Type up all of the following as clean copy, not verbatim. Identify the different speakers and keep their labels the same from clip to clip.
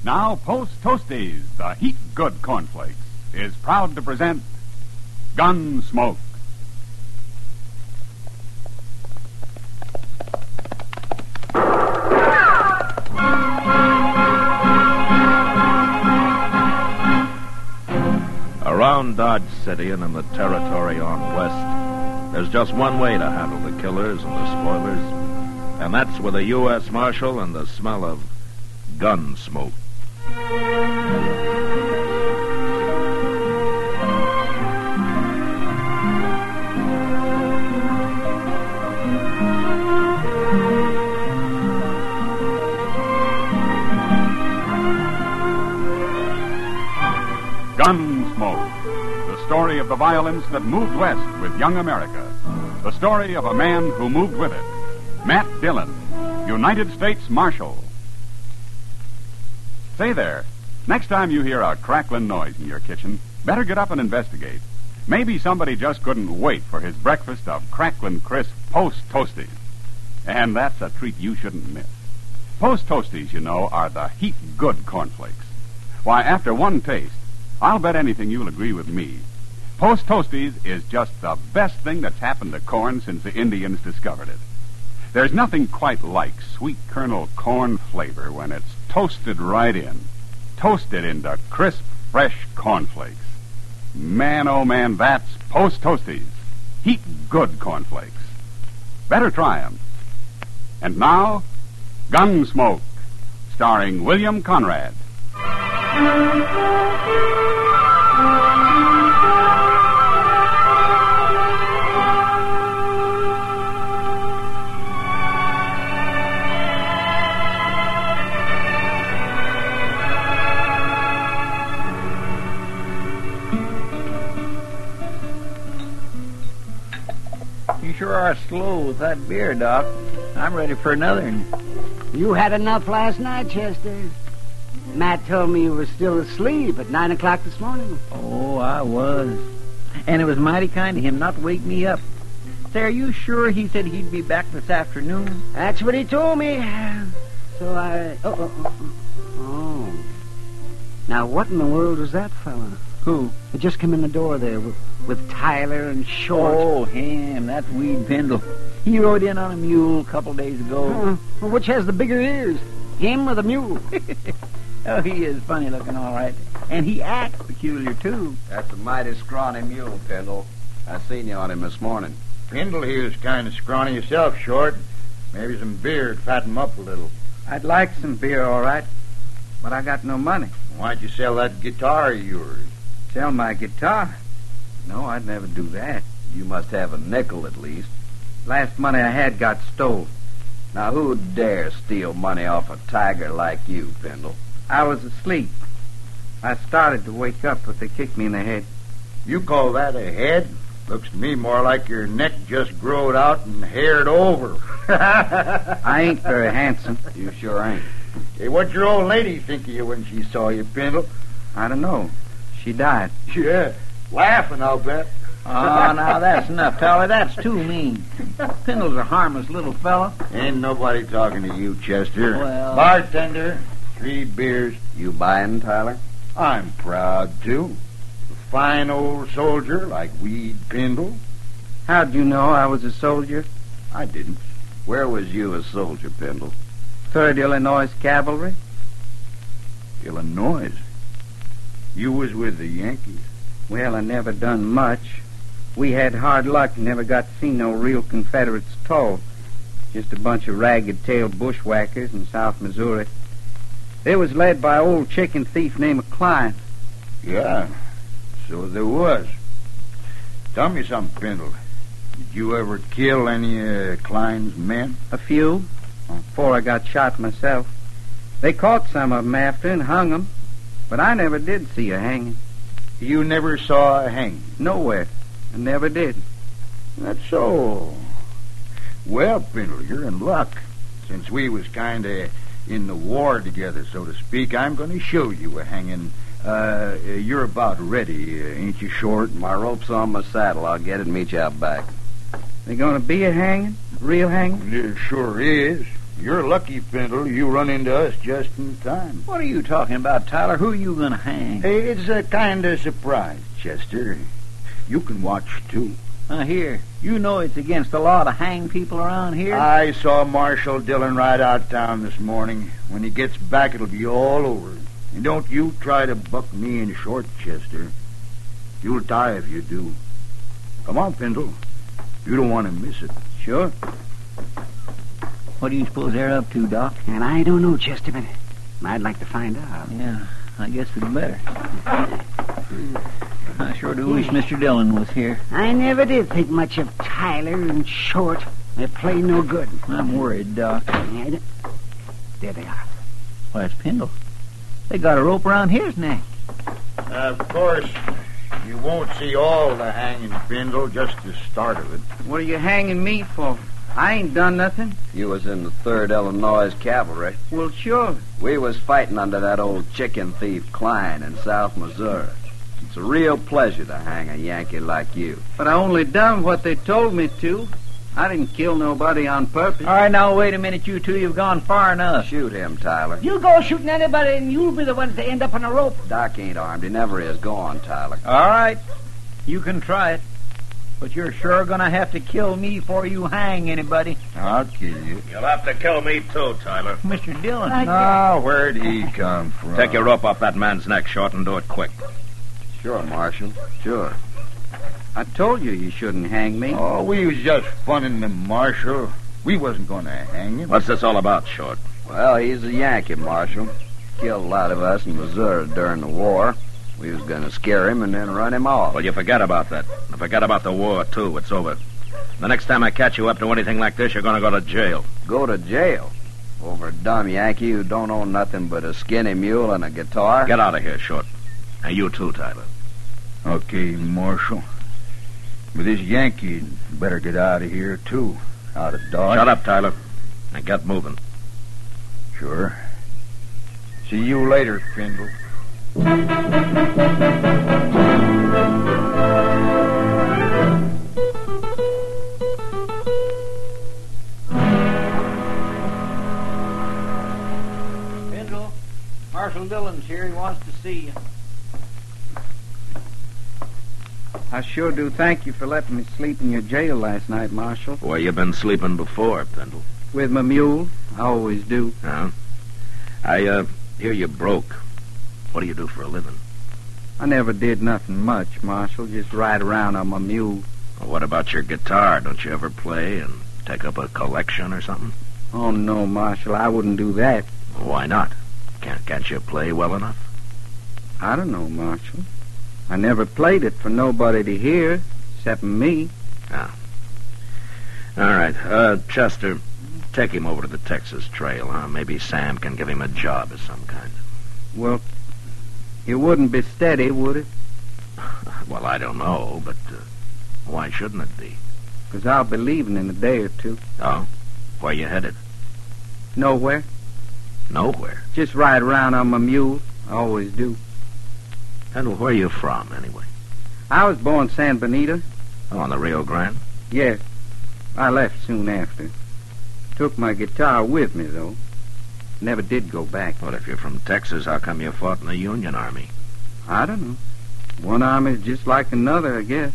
Speaker 1: Now, Post Toasties, the Heat Good Cornflakes, is proud to present Gunsmoke.
Speaker 2: Around Dodge City and in the territory on west, there's just one way to handle the killers and the spoilers, and that's with a U.S. Marshal and the smell of gun smoke.
Speaker 1: Gunsmoke, the story of the violence that moved west with young America. The story of a man who moved with it. Matt Dillon, United States Marshal. Say there, next time you hear a crackling noise in your kitchen, better get up and investigate. Maybe somebody just couldn't wait for his breakfast of crackling crisp Post Toasties. And that's a treat you shouldn't miss. Post Toasties, you know, are the Heat Good Cornflakes. Why, after one taste, I'll bet anything you'll agree with me. Post Toasties is just the best thing that's happened to corn since the Indians discovered it. There's nothing quite like sweet kernel corn flavor when it's toasted right in. Toasted into crisp, fresh cornflakes. Man, oh man, that's Post Toasties. Heat Good Cornflakes. Better try 'em. And now, Gunsmoke, starring William Conrad.
Speaker 3: You sure are slow with that beer, Doc. I'm ready for another.
Speaker 4: You had enough last night, Chester. Matt told me you were still asleep at 9 o'clock this morning.
Speaker 3: Oh, I was. And it was mighty kind of him not to wake me up. Say, are you sure he said he'd be back this afternoon?
Speaker 4: That's what he told me. So I... Oh. Now, what in the world was that fella?
Speaker 3: Who?
Speaker 4: He just came in the door there with Tyler and Short.
Speaker 3: Oh, him. That's Weed Pendle. He rode in on a mule a couple days ago.
Speaker 4: Well, which has the bigger ears? Him or the mule?
Speaker 3: Oh, he is funny looking, all right. And he acts peculiar, too.
Speaker 5: That's a mighty scrawny mule, Pendle. I seen you on him this morning.
Speaker 6: Pendle, he was kind of scrawny yourself, Short. Maybe some beer to fatten him up a little.
Speaker 7: I'd like some beer, all right, but I got no money.
Speaker 6: Why'd you sell that guitar of yours?
Speaker 7: Sell my guitar? No, I'd never do that.
Speaker 5: You must have a nickel at least.
Speaker 7: Last money I had got stole.
Speaker 5: Now, who'd dare steal money off a tiger like you, Pendle?
Speaker 7: I was asleep. I started to wake up, but they kicked me in the head.
Speaker 6: You call that a head? Looks to me more like your neck just growed out and haired over.
Speaker 7: I ain't very handsome.
Speaker 5: You sure ain't.
Speaker 6: Hey, what'd your old lady think of you when she saw you, Pendle?
Speaker 7: I don't know. She died.
Speaker 6: Yeah, laughing, I'll bet.
Speaker 3: Oh, now that's enough, Tyler. That's too mean. Pendle's a harmless little fella.
Speaker 6: Ain't nobody talking to you, Chester.
Speaker 3: Well...
Speaker 6: Bartender, 3 beers.
Speaker 5: You buying, Tyler?
Speaker 6: I'm proud to. A fine old soldier like Weed Pendle.
Speaker 7: How'd you know I was a soldier?
Speaker 6: I didn't.
Speaker 5: Where was you a soldier, Pendle?
Speaker 7: 3rd Illinois Cavalry.
Speaker 6: Illinois? You was with the Yankees?
Speaker 7: Well, I never done much. We had hard luck and never got to see no real Confederates at all. Just a bunch of ragged-tailed bushwhackers in South Missouri. They was led by an old chicken thief named Klein.
Speaker 6: Yeah, so there was. Tell me something, Pendle. Did you ever kill any of Klein's men?
Speaker 7: A few, before I got shot myself. They caught some of 'em after and hung 'em, but I never did see a hanging.
Speaker 6: You never saw a hanging?
Speaker 7: Nowhere. I never did.
Speaker 6: That's so. Well, Pendle, you're in luck. Since we was kind of in the war together, so to speak, I'm going to show you a hanging. You're about ready, ain't you, Short?
Speaker 5: My rope's on my saddle. I'll get it and meet you out back.
Speaker 7: They gonna be a hanging? A real hanging?
Speaker 6: It sure is. You're lucky, Pendle. You run into us just in time.
Speaker 3: What are you talking about, Tyler? Who are you going to hang?
Speaker 6: Hey, it's a kind of surprise, Chester. You can watch, too.
Speaker 3: Here, you know it's against the law to hang people around here.
Speaker 6: I saw Marshal Dillon ride out town this morning. When he gets back, it'll be all over. And don't you try to buck me in short, Chester. You'll die if you do. Come on, Pendle. You don't want to miss it.
Speaker 3: Sure. What do you suppose they're up to, Doc?
Speaker 4: And I don't know, Chester, but I'd like to find out.
Speaker 3: Yeah, I guess we'd better. I sure do wish Mr. Dillon was here.
Speaker 4: I never did think much of Tyler and Short. They play no good.
Speaker 3: I'm worried, Doc.
Speaker 4: Yeah, there they are.
Speaker 3: Why, it's Pendle. They got a rope around his neck.
Speaker 6: Of course, you won't see all the hanging, Pendle, just the start of it.
Speaker 7: What are you hanging me for? I ain't done nothing.
Speaker 5: You was in the 3rd Illinois Cavalry.
Speaker 7: Well, sure.
Speaker 5: We was fighting under that old chicken thief Klein in South Missouri. It's a real pleasure to hang a Yankee like you.
Speaker 7: But I only done what they told me to. I didn't kill nobody on purpose.
Speaker 3: All right, now, wait a minute, you two. You've gone far enough.
Speaker 5: Shoot him, Tyler.
Speaker 4: You go shooting anybody, and you'll be the ones to end up on a rope.
Speaker 5: Doc ain't armed. He never is. Go on, Tyler.
Speaker 3: All right. You can try it. But you're sure going to have to kill me before you hang anybody.
Speaker 6: I'll kill you.
Speaker 2: You'll have to kill me, too, Tyler.
Speaker 3: Mr. Dillon.
Speaker 6: Ah, where'd he come from?
Speaker 2: Take your rope off that man's neck, Short, and do it quick.
Speaker 5: Sure, Marshal. Sure.
Speaker 7: I told you you shouldn't hang me.
Speaker 6: Oh, we was just funning the Marshal. We wasn't going to hang him.
Speaker 2: What's this all about, Short?
Speaker 5: Well, he's a Yankee, Marshal. Killed a lot of us in Missouri during the war. We was going to scare him and then run him off.
Speaker 2: Well, you forget about that. And forget about the war, too. It's over. The next time I catch you up to anything like this, you're going to go to jail.
Speaker 5: Go to jail? Over a dumb Yankee who don't own nothing but a skinny mule and a guitar?
Speaker 2: Get out of here, Short. And you, too, Tyler.
Speaker 6: Okay, Marshal. But this Yankee better get out of here, too. Out of Dodge.
Speaker 2: Shut up, Tyler. And get moving.
Speaker 6: Sure. See you later, Pendle.
Speaker 3: Pendle, Marshal Dillon's here. He wants to see you.
Speaker 7: I sure do thank you for letting me sleep in your jail last night, Marshal.
Speaker 2: Where you been sleeping before, Pendle?
Speaker 7: With my mule. I always do.
Speaker 2: Huh? I hear you broke. What do you do for a living?
Speaker 7: I never did nothing much, Marshal. Just ride around on my mule.
Speaker 2: Well, what about your guitar? Don't you ever play and take up a collection or something?
Speaker 7: Oh, no, Marshal. I wouldn't do that.
Speaker 2: Well, why not? Can't you play well enough?
Speaker 7: I don't know, Marshal. I never played it for nobody to hear, except me.
Speaker 2: Ah. All right. Chester, take him over to the Texas Trail, huh? Maybe Sam can give him a job of some kind.
Speaker 7: Well, it wouldn't be steady, would it?
Speaker 2: Well, I don't know, but why shouldn't it be?
Speaker 7: 'Cause I'll be leaving in a day or two.
Speaker 2: Oh? Where you headed?
Speaker 7: Nowhere.
Speaker 2: Nowhere.
Speaker 7: Just ride around on my mule. I always do.
Speaker 2: And where you from, anyway?
Speaker 7: I was born San Benito.
Speaker 2: Oh, on the Rio Grande?
Speaker 7: Yes. I left soon after. Took my guitar with me, though. Never did go back.
Speaker 2: Well, if you're from Texas, how come you fought in the Union Army?
Speaker 7: I don't know. One army's just like another, I guess.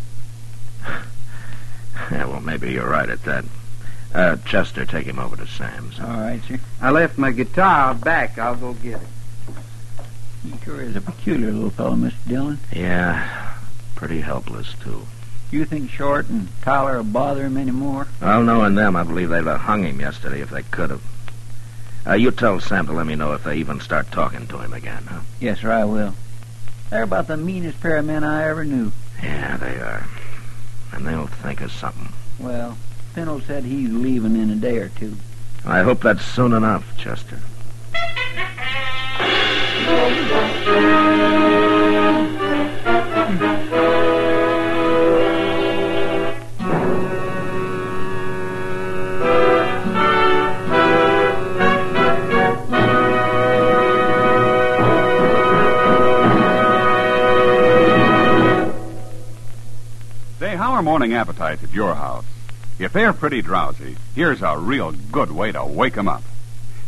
Speaker 2: Yeah, well, maybe you're right at that. Chester, take him over to Sam's.
Speaker 3: All right, sir.
Speaker 7: I left my guitar back. I'll go get it.
Speaker 3: He sure is a peculiar little fellow, Mr. Dillon.
Speaker 2: Yeah, pretty helpless, too.
Speaker 3: You think Short and Tyler will bother him anymore?
Speaker 2: Well, knowing them, I believe they'd have hung him yesterday if they could have. You tell Sam to let me know if they even start talking to him again, huh?
Speaker 3: Yes, sir, I will. They're about the meanest pair of men I ever knew.
Speaker 2: Yeah, they are. And they'll think of something.
Speaker 3: Well, Pendle said he's leaving in a day or two.
Speaker 2: I hope that's soon enough, Chester.
Speaker 1: Say, how are morning appetites at your house? If they're pretty drowsy, here's a real good way to wake 'em up.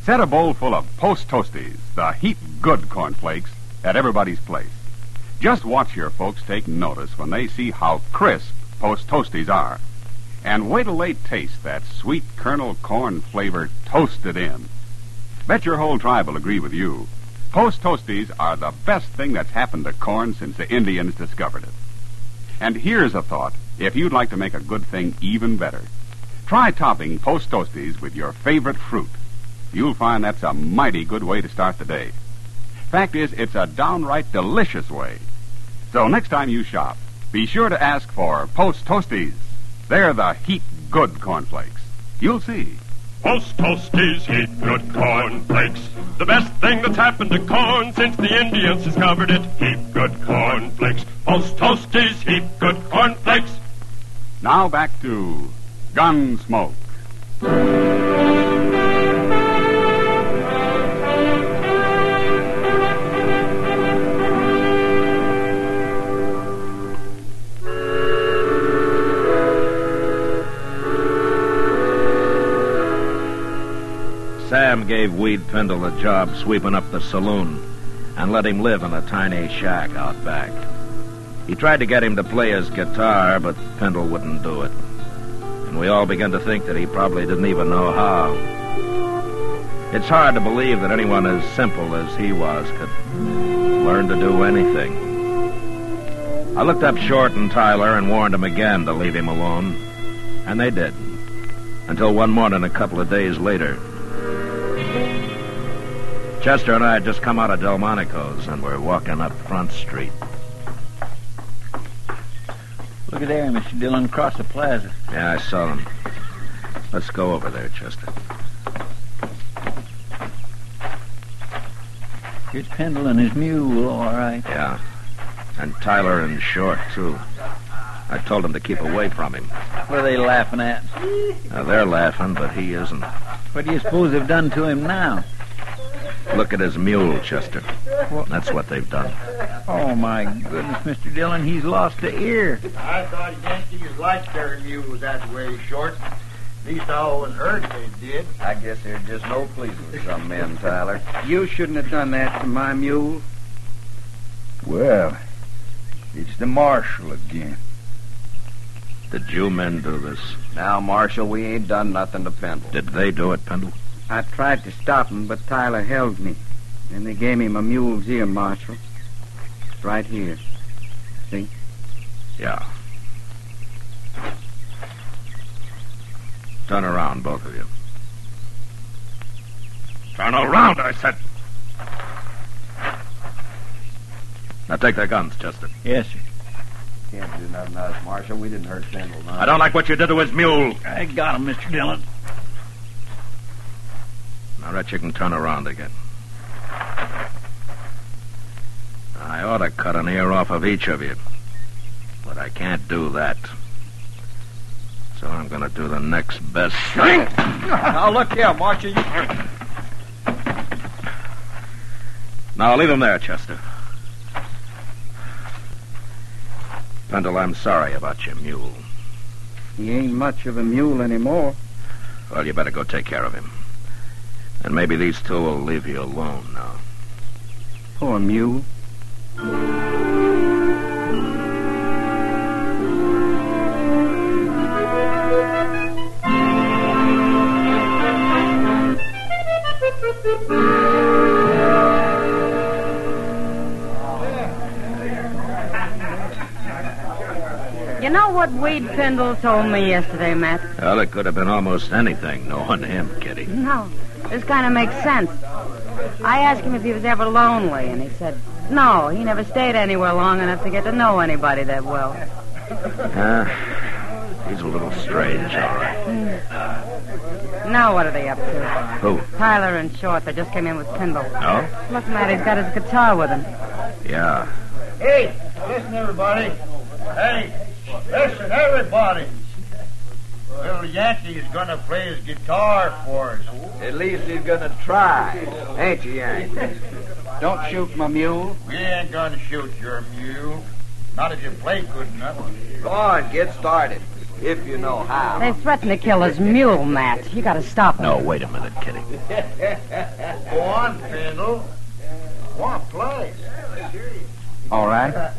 Speaker 1: Set a bowl full of Post Toasties, the heap good cornflakes, at everybody's place. Just watch your folks take notice when they see how crisp Post Toasties are. And wait till they taste that sweet kernel corn flavor toasted in. Bet your whole tribe will agree with you. Post Toasties are the best thing that's happened to corn since the Indians discovered it. And here's a thought, if you'd like to make a good thing even better. Try topping Post Toasties with your favorite fruit. You'll find that's a mighty good way to start the day. Fact is, it's a downright delicious way. So next time you shop, be sure to ask for Post Toasties. They're the heap good cornflakes. You'll see.
Speaker 8: Post Toasties, heap good cornflakes. The best thing that's happened to corn since the Indians discovered it. Heap good cornflakes. Post Toasties, heap good cornflakes.
Speaker 1: Now back to Gunsmoke.
Speaker 2: Sam gave Weed Pendle a job sweeping up the saloon and let him live in a tiny shack out back. He tried to get him to play his guitar, but Pendle wouldn't do it. And we all began to think that he probably didn't even know how. It's hard to believe that anyone as simple as he was could learn to do anything. I looked up Short and Tyler and warned them again to leave him alone, and they did. Until one morning a couple of days later, Chester and I had just come out of Delmonico's and were walking up Front Street.
Speaker 3: Look at there, Mr. Dillon, across the plaza.
Speaker 2: Yeah, I saw them. Let's go over there, Chester.
Speaker 3: Here's Pendle and his mule, all right.
Speaker 2: Yeah, and Tyler and Short, too. I told them to keep away from him.
Speaker 3: What are they laughing at?
Speaker 2: They're laughing, but he isn't.
Speaker 3: What do you suppose they've done to him now?
Speaker 2: Look at his mule, Chester. That's what they've done.
Speaker 3: Oh, my goodness, Mr. Dillon, he's lost the ear.
Speaker 6: I thought Yankees liked their mules that way, Short. At least I always heard they did.
Speaker 5: I guess there's just no pleasing some men, Tyler.
Speaker 7: You shouldn't have done that to my mule.
Speaker 6: Well, it's the marshal again.
Speaker 2: Did you men do this?
Speaker 5: Now, Marshal, we ain't done nothing to Pendle.
Speaker 2: Did they do it, Pendle?
Speaker 7: I tried to stop him, but Tyler held me. Then they gave him a mule's ear, Marshal. It's right here. See?
Speaker 2: Yeah. Turn around, both of you. Turn around, I said. Now take their guns, Chester.
Speaker 3: Yes, sir.
Speaker 5: Can't do nothing to us, Marshal. We didn't hurt Pendle, no.
Speaker 2: I don't like what you did to his mule.
Speaker 3: I got him, Mr. Dillon.
Speaker 2: All right, you can turn around again. I ought to cut an ear off of each of you, but I can't do that. So I'm going to do the next best thing.
Speaker 3: Now, look here, Marshal.
Speaker 2: Now, leave him there, Chester. Pendle, I'm sorry about your mule.
Speaker 7: He ain't much of a mule anymore.
Speaker 2: Well, you better go take care of him. And maybe these two will leave you alone now.
Speaker 7: Poor mule.
Speaker 9: You know what Weed Pendle told me yesterday, Matt?
Speaker 2: Well, it could have been almost anything, knowing him, Kitty.
Speaker 9: No, this kind of makes sense. I asked him if he was ever lonely, and he said, no, he never stayed anywhere long enough to get to know anybody that well.
Speaker 2: He's a little strange, all right.
Speaker 9: Now what are they up to?
Speaker 2: Who?
Speaker 9: Tyler and Short, they just came in with Pendle.
Speaker 2: Oh?
Speaker 9: Look, Matt, he's got his guitar with him.
Speaker 2: Yeah.
Speaker 6: Hey, listen, everybody. Hey, listen, everybody. Little Yankee is going to play his guitar for us.
Speaker 5: At least he's gonna try. Ain't you, Yank?
Speaker 7: Don't shoot my mule.
Speaker 6: We ain't going to shoot your mule. Not if you play good enough.
Speaker 5: Go on, get started. if you know how.
Speaker 9: They threatened to kill his mule, Matt. You gotta stop them.
Speaker 2: No, wait a minute, Kitty.
Speaker 6: Go on, Pendle. Come on, play.
Speaker 7: All right.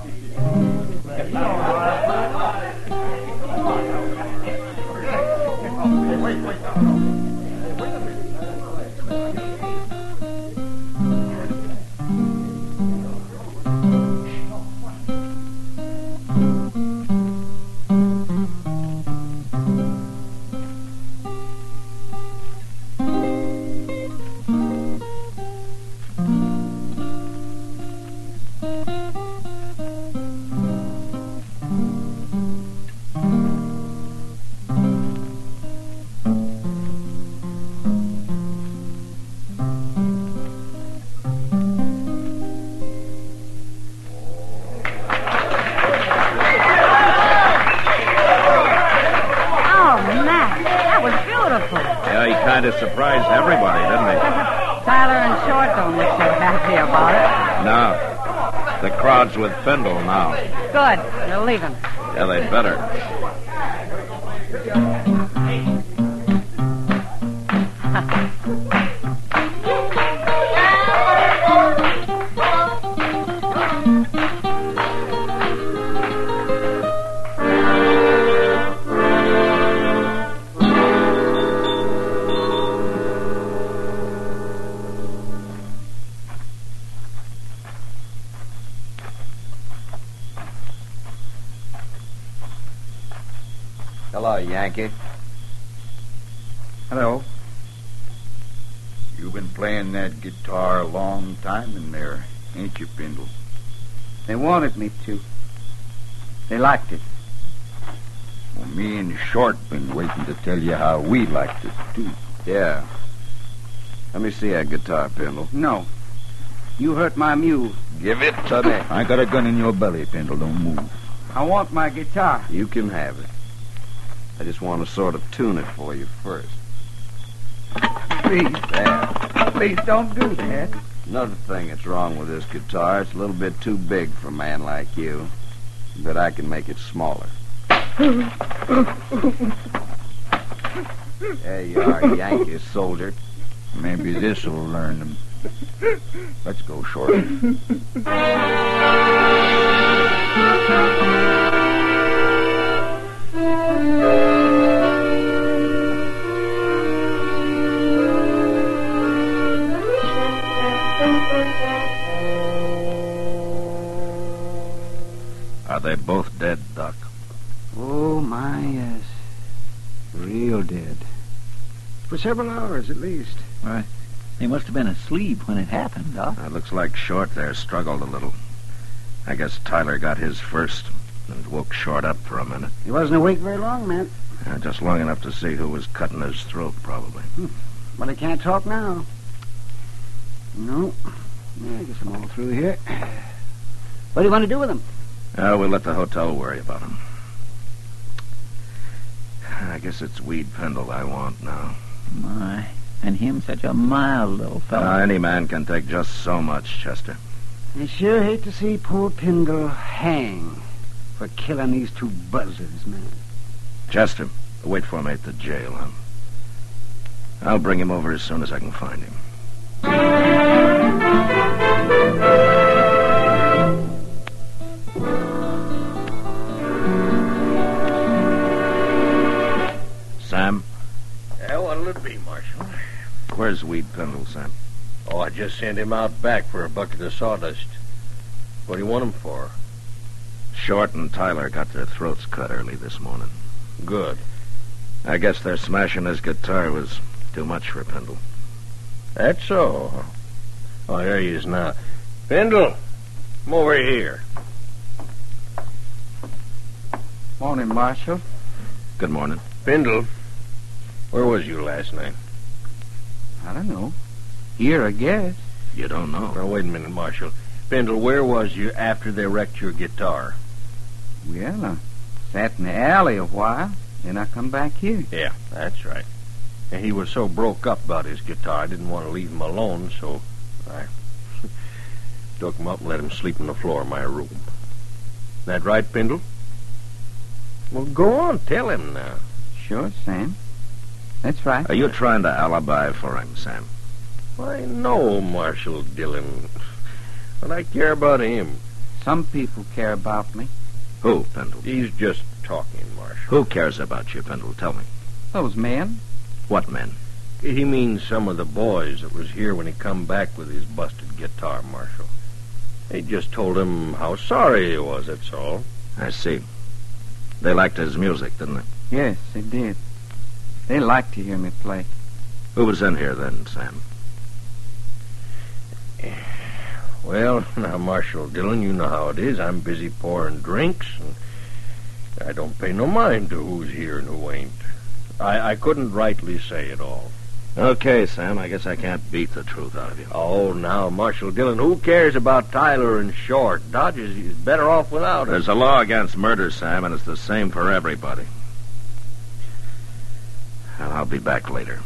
Speaker 9: Oh, Matt, that was beautiful.
Speaker 2: Yeah, he kind of surprised everybody, didn't he?
Speaker 9: Tyler and Short don't look so happy about it.
Speaker 2: No. The crowd's with Pendle now.
Speaker 9: Good. They're leaving.
Speaker 2: Yeah, they'd better.
Speaker 5: Hello, Yankee.
Speaker 7: Hello.
Speaker 6: You've been playing that guitar a long time in there, ain't you, Pendle?
Speaker 7: They wanted me to. They liked it.
Speaker 6: Well, me and Short been waiting to tell you how we liked it, too.
Speaker 5: Yeah. Let me see that guitar, Pendle.
Speaker 7: No. You hurt my mule.
Speaker 5: Give it to me.
Speaker 6: I got a gun in your belly, Pendle. Don't move.
Speaker 7: I want my guitar.
Speaker 5: You can have it. I just want to sort of tune it for you first.
Speaker 7: Please.
Speaker 5: There.
Speaker 7: Please don't do that.
Speaker 5: Another thing that's wrong with this guitar, it's a little bit too big for a man like you. But I can make it smaller. There you are, Yankee soldier.
Speaker 6: Maybe this'll learn them. Let's go, Short.
Speaker 2: Are they both dead, Doc?
Speaker 4: Oh, my, yes. Real dead. For several hours, at least.
Speaker 3: Right. They must have been asleep when it happened, Doc.
Speaker 2: It looks like Short there struggled a little. I guess Tyler got his first and woke Short up for a minute.
Speaker 4: He wasn't awake very long, man.
Speaker 2: Just long enough to see who was cutting his throat, probably.
Speaker 4: But he can't talk now. No. Yeah, I guess I'm all through here. What do you want to do with him?
Speaker 2: We'll let the hotel worry about him. I guess it's Weed Pendle I want now.
Speaker 3: My. And him such a mild little fellow.
Speaker 2: Any man can take just so much, Chester.
Speaker 4: I sure hate to see poor Pendle hang for killing these two buzzards, man.
Speaker 2: Chester, wait for me at the jail, huh? I'll bring him over as soon as I can find him. Sam?
Speaker 10: Yeah, what'll it be, Marshal?
Speaker 2: Where's Weed Pendle, Sam?
Speaker 10: Oh, I just sent him out back for a bucket of sawdust. What do you want him for?
Speaker 2: Short and Tyler got their throats cut early this morning.
Speaker 10: Good.
Speaker 2: I guess their smashing his guitar was too much for Pendle.
Speaker 10: That's so. Oh, there he is now. Pendle, come over here.
Speaker 7: Morning, Marshal.
Speaker 2: Good morning.
Speaker 10: Pendle, where was you last night?
Speaker 7: I don't know. Here, I guess.
Speaker 2: You don't know.
Speaker 10: Now, wait a minute, Marshal. Pendle, where was you after they wrecked your guitar?
Speaker 7: Well, I sat in the alley a while, then I come back here.
Speaker 10: Yeah, that's right. And he was so broke up about his guitar, I didn't want to leave him alone, so I took him up and let him sleep on the floor of my room. That right, Pendle? Well, go on, tell him now.
Speaker 7: Sure, Sam. That's right.
Speaker 2: Are you trying to alibi for him, Sam?
Speaker 10: I know Marshal Dillon, but I care about him.
Speaker 7: Some people care about me.
Speaker 2: Who, Pendle?
Speaker 10: He's just talking, Marshal.
Speaker 2: Who cares about you, Pendle? Tell me.
Speaker 7: Those men.
Speaker 2: What men?
Speaker 10: He means some of the boys that was here when he come back with his busted guitar, Marshal. They just told him how sorry he was, that's all.
Speaker 2: I see. They liked his music, didn't they?
Speaker 7: Yes, they did. They liked to hear me play.
Speaker 2: Who was in here then, Sam?
Speaker 10: Well, now, Marshal Dillon, you know how it is. I'm busy pouring drinks, and I don't pay no mind to who's here and who ain't. I couldn't rightly say it all.
Speaker 2: Okay, Sam, I guess I can't beat the truth out of you.
Speaker 10: Oh, now, Marshal Dillon, who cares about Tyler and Short? Dodges is better off without
Speaker 2: There's
Speaker 10: it.
Speaker 2: a law against murder, Sam, and it's the same for everybody. And I'll be back later.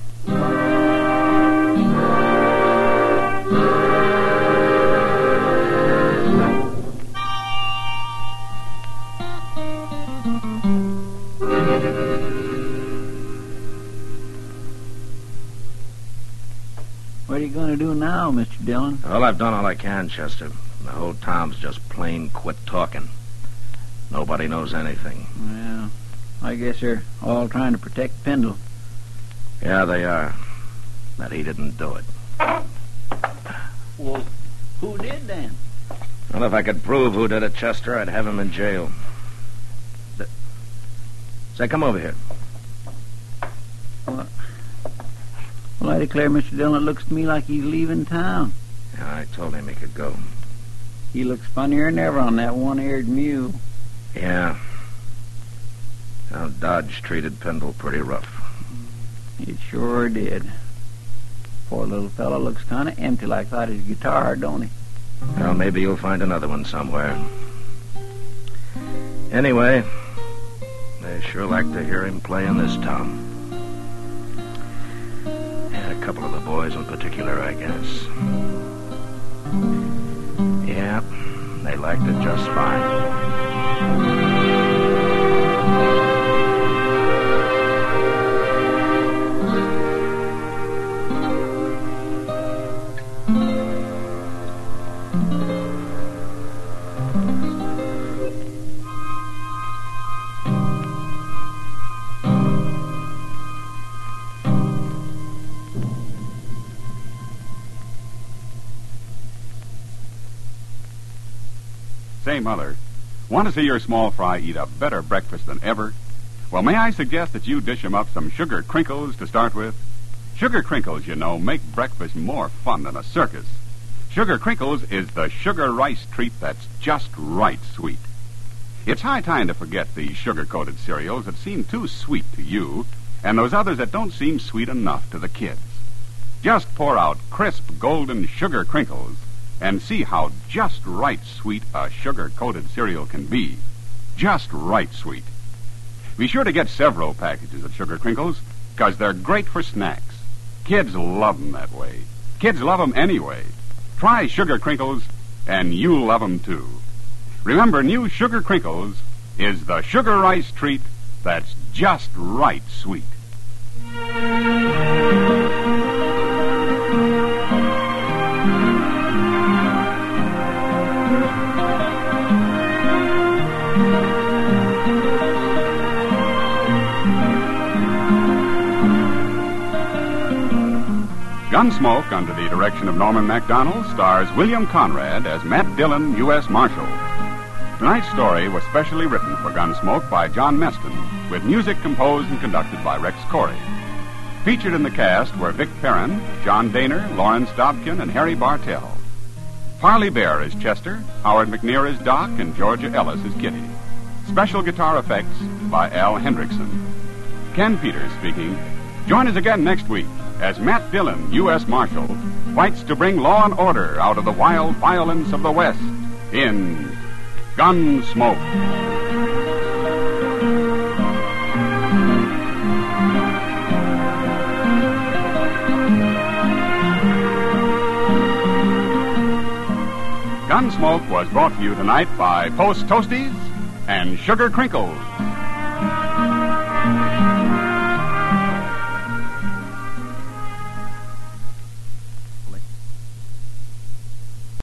Speaker 3: What are you going to do now, Mr. Dillon?
Speaker 2: Well, I've done all I can, Chester. The whole town's just plain quit talking. Nobody knows anything.
Speaker 3: Well, I guess they're all trying to protect Pendle.
Speaker 2: Yeah, they are. That he didn't do it.
Speaker 3: Well, who did then?
Speaker 2: Well, if I could prove who did it, Chester, I'd have him in jail. Say, come over here.
Speaker 3: Well, I declare, Mr. Dillon, it looks to me like he's leaving town.
Speaker 2: Yeah, I told him he could go.
Speaker 3: He looks funnier than ever on that one-eared mule.
Speaker 2: Yeah. Now, Dodge treated Pendle pretty rough.
Speaker 3: It sure did. Poor little fellow looks kind of empty like that his guitar, don't he?
Speaker 2: Well, maybe you'll find another one somewhere. Anyway, they sure like to hear him play in this town. And a couple of the boys in particular, I guess. Yeah, they liked it just fine.
Speaker 1: Say, Mother, want to see your small fry eat a better breakfast than ever? Well, may I suggest that you dish 'em up some sugar crinkles to start with? Sugar crinkles, you know, make breakfast more fun than a circus. Sugar crinkles is the sugar rice treat that's just right sweet. It's high time to forget the sugar-coated cereals that seem too sweet to you and those others that don't seem sweet enough to the kids. Just pour out crisp golden sugar crinkles and see how just right sweet a sugar-coated cereal can be. Just right sweet. Be sure to get several packages of sugar crinkles, because they're great for snacks. Kids love 'em that way. Kids love 'em anyway. Try sugar crinkles, and you'll love 'em too. Remember, new sugar crinkles is the sugar rice treat that's just right sweet. Gunsmoke, under the direction of Norman MacDonald, stars William Conrad as Matt Dillon, U.S. Marshal. Tonight's story was specially written for Gunsmoke by John Meston, with music composed and conducted by Rex Corey. Featured in the cast were Vic Perrin, John Daner, Lawrence Dobkin, and Harry Bartell. Parley Bear is Chester, Howard McNear is Doc, and Georgia Ellis is Kitty. Special guitar effects by Al Hendrickson. Ken Peters speaking. Join us again next week as Matt Dillon, U.S. Marshal, fights to bring law and order out of the wild violence of the West in Gunsmoke. Gunsmoke was brought to you tonight by Post Toasties and Sugar Crinkles.